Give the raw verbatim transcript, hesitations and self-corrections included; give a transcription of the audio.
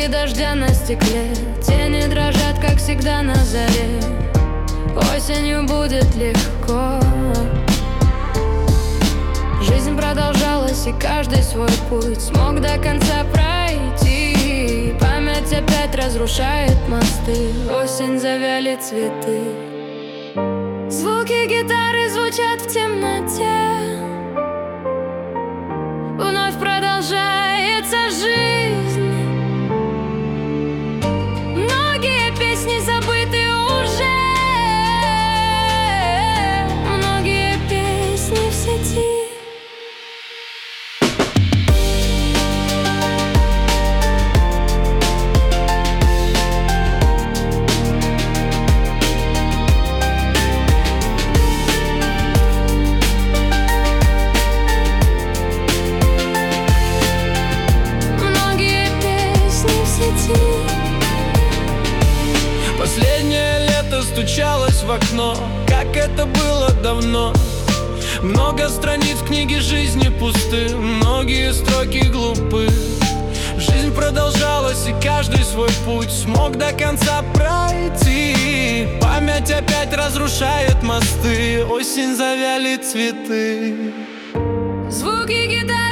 Капли дождя на стекле, тени дрожат, как всегда на заре. Осенью будет легко. Жизнь продолжалась, и каждый свой путь смог до конца пройти. Память опять разрушает мосты, осень, завяли цветы. Звуки гитары звучат в темноте. Вновь продолжается жизнь. Многие песни забыты уже, многие песни в сети. Последнее лето стучалось в окно, как это было давно. Много страниц книги жизни пусты, многие строки глупы. Жизнь продолжалась, и каждый свой путь смог до конца пройти. Память опять разрушает мосты, осень, завяли цветы. Звуки гитары